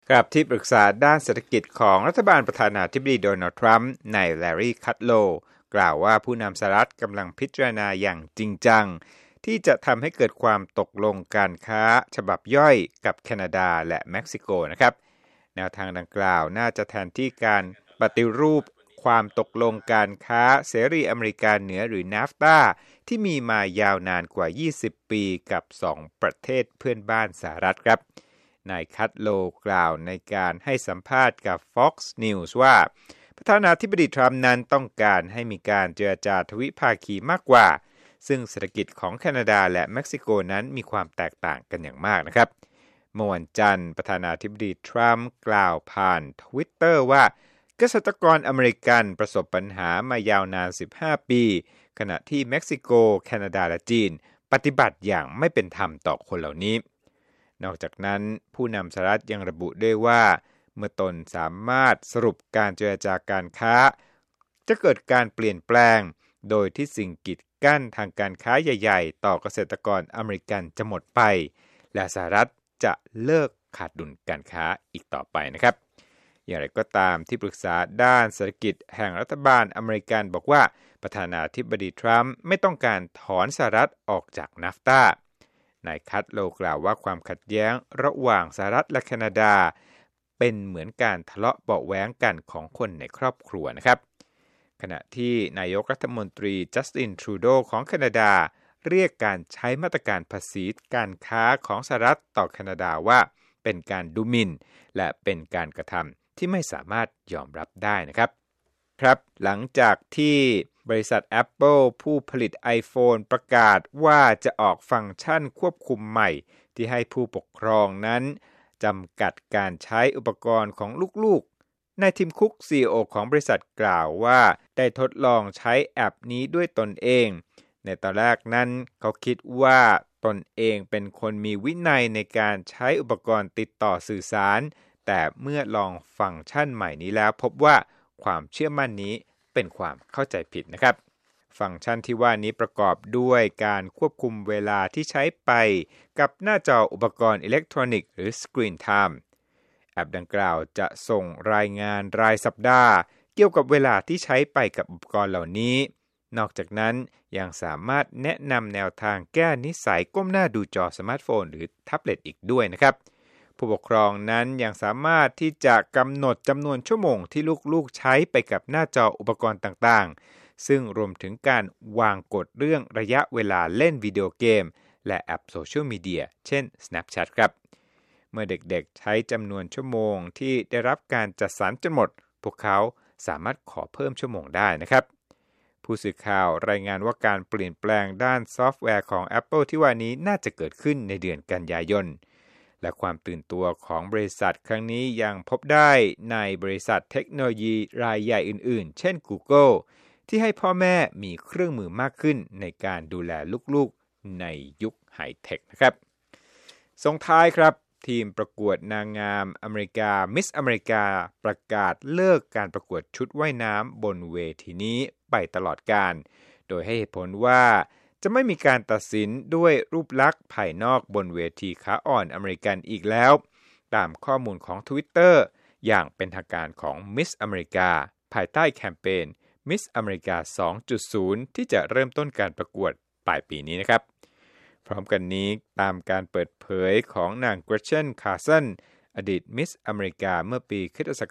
ครับที่ปรึกษาด้านเศรษฐกิจของรัฐบาลประธานาธิบดีโดนัลด์ทรัมป์นายแลร์รี่คัตโลกล่าวว่าผู้นำสหรัฐกำลังพิจารณาอย่างจริงจังที่จะทำให้เกิดความตกลงการค้าฉบับย่อยกับแคนาดาและเม็กซิโกนะครับแนวทางดังกล่าวน่าจะแทนที่การปฏิรูปความตกลงการค้าเสรีอเมริกาเหนือหรือ NAFTA ที่มีมายาวนานกว่า20ปีกับ2ประเทศเพื่อนบ้านสหรัฐครับนายคัตโลกล่าวในการให้สัมภาษณ์กับ Fox News ว่าประธานาธิบดีทรัมป์นั้นต้องการให้มีการเจรจาทวิภาคีมากกว่าซึ่งเศรษฐกิจของแคนาดาและเม็กซิโกนั้นมีความแตกต่างกันอย่างมากนะครับเมื่อวันจันทร์ประธานาธิบดีทรัมป์กล่าวผ่าน Twitter ว่าเกษตรกรอเมริกันประสบปัญหามายาวนาน15ปีขณะที่เม็กซิโกแคนาดาและจีนปฏิบัติอย่างไม่เป็นธรรมต่อคนเหล่านี้นอกจากนั้นผู้นำสหรัฐยังระบุด้วยว่าเมื่อตนสามารถสรุปการเจรจาการค้าจะเกิดการเปลี่ยนแปลงโดยที่สิ่งกีดกั้นทางการค้าใหญ่ๆต่อเกษตรกรอเมริกันจะหมดไปและสหรัฐจะเลิกขาดดุลการค้าอีกต่อไปนะครับอย่างไรก็ตามที่ปรึกษาด้านเศรษฐกิจแห่งรัฐบาลอเมริกันบอกว่าประธานาธิบดีทรัมป์ไม่ต้องการถอนสหรัฐออกจาก NAFTA นายคัตโลกล่าวว่าความขัดแย้งระหว่างสหรัฐและแคนาดาเป็นเหมือนการทะเลาะเบาะแว้งกันของคนในครอบครัวนะครับขณะที่นายกรัฐมนตรีจัสตินทรูโดของแคนาดาเรียกการใช้มาตรการภาษีการค้าของสหรัฐต่อแคนาดาว่าเป็นการดูหมิ่นและเป็นการกระทำที่ไม่สามารถยอมรับได้นะครับหลังจากที่บริษัท Apple ผู้ผลิต iPhone ประกาศว่าจะออกฟังก์ชันควบคุมใหม่ที่ให้ผู้ปกครองนั้นจำกัดการใช้อุปกรณ์ของลูกๆนายทิมคุก CEO ของบริษัทกล่าวว่าได้ทดลองใช้แอปนี้ด้วยตนเองในตอนแรกนั้นเขาคิดว่าตนเองเป็นคนมีวินัยในการใช้อุปกรณ์ติดต่อสื่อสารแต่เมื่อลองฟังก์ชันใหม่นี้แล้วพบว่าความเชื่อมั่นนี้เป็นความเข้าใจผิดนะครับฟังก์ชันที่ว่านี้ประกอบด้วยการควบคุมเวลาที่ใช้ไปกับหน้าจออุปกรณ์อิเล็กทรอนิกส์หรือ Screen Time แอปดังกล่าวจะส่งรายงานรายสัปดาห์เกี่ยวกับเวลาที่ใช้ไปกับอุปกรณ์เหล่านี้นอกจากนั้นยังสามารถแนะนำแนวทางแก้นิสัยก้มหน้าดูจอสมาร์ทโฟนหรือแท็บเล็ตอีกด้วยนะครับผู้ปกครองนั้นยังสามารถที่จะกำหนดจำนวนชั่วโมงที่ลูกๆใช้ไปกับหน้าจออุปกรณ์ต่างๆซึ่งรวมถึงการวางกฎเรื่องระยะเวลาเล่นวิดีโอเกมและแอปโซเชียลมีเดียเช่น Snapchat ครับเมื่อเด็กๆใช้จำนวนชั่วโมงที่ได้รับการจัดสรรจนหมดพวกเขาสามารถขอเพิ่มชั่วโมงได้นะครับผู้สื่อข่าวรายงานว่าการเปลี่ยนแปลงด้านซอฟต์แวร์ของ Apple ที่ว่านี้น่าจะเกิดขึ้นในเดือนกันยายนและความตื่นตัวของบริษัทครั้งนี้ยังพบได้ในบริษัทเทคโนโลยีรายใหญ่อื่นๆเช่น Google ที่ให้พ่อแม่มีเครื่องมือมากขึ้นในการดูแลลูกๆในยุคไฮเทคนะครับส่งท้ายครับทีมประกวดนางงามอเมริกามิสอเมริกาประกาศเลิกการประกวดชุดว่ายน้ำบนเวทีนี้ไปตลอดกาลโดยให้เหตุผลว่าจะไม่มีการตัดสินด้วยรูปลักษณ์ภายนอกบนเวทีขาอ่อนอเมริกันอีกแล้วตามข้อมูลของ Twitter อย่างเป็นทางการของ Miss America ภายใต้แคมเปญ Miss America 2.0 ที่จะเริ่มต้นการประกวดปลายปีนี้นะครับพร้อมกันนี้ตามการเปิดเผยของนางเกรเชน คาร์สันอดีต Miss America เมื่อปีค.ศ.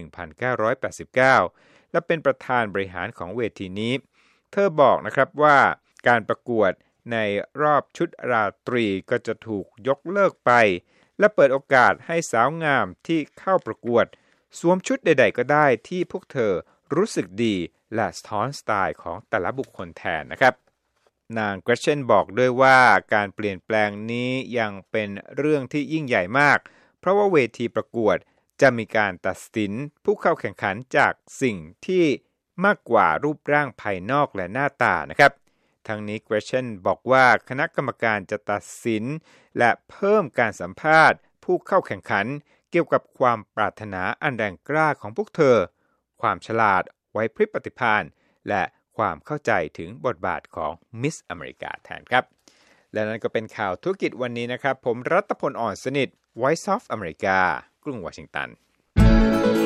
1989 และเป็นประธานบริหารของเวทีนี้เธอบอกนะครับว่าการประกวดในรอบชุดราตรีก็จะถูกยกเลิกไปและเปิดโอกาสให้สาวงามที่เข้าประกวดสวมชุดใดๆก็ได้ที่พวกเธอรู้สึกดีและสะท้อนสไตล์ของแต่ละบุคคลแทนนะครับนางเกรเชนบอกด้วยว่าการเปลี่ยนแปลงนี้ยังเป็นเรื่องที่ยิ่งใหญ่มากเพราะว่าเวทีประกวดจะมีการตัดสินผู้เข้าแข่งขันจากสิ่งที่มากกว่ารูปร่างภายนอกและหน้าตานะครับทั้งนี้เกรเชนบอกว่าคณะกรรมการจะตัดสินและเพิ่มการสัมภาษณ์ผู้เข้าแข่งขันเกี่ยวกับความปรารถนาอันแรงกล้าของพวกเธอความฉลาดไหวพริบปฏิภาณและความเข้าใจถึงบทบาทของมิสอเมริกาแทนครับและนั่นก็เป็นข่าวธุรกิจวันนี้นะครับผมรัตพล อ่อนสนิท Voice of America กรุงวอชิงตัน